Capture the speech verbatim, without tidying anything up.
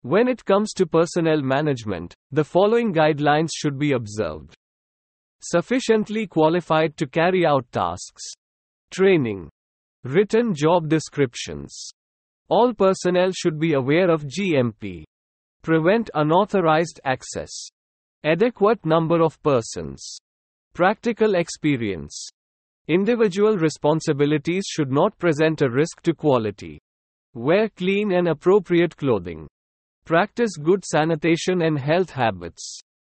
When it comes to personnel management, the following guidelines should be observed. Sufficiently qualified to carry out tasks. Training. Written job descriptions. All personnel should be aware of G M P. Prevent unauthorized access. Adequate number of persons. Practical experience. Individual responsibilities should not present a risk to quality. Wear clean and appropriate clothing. Practice good sanitation and health habits.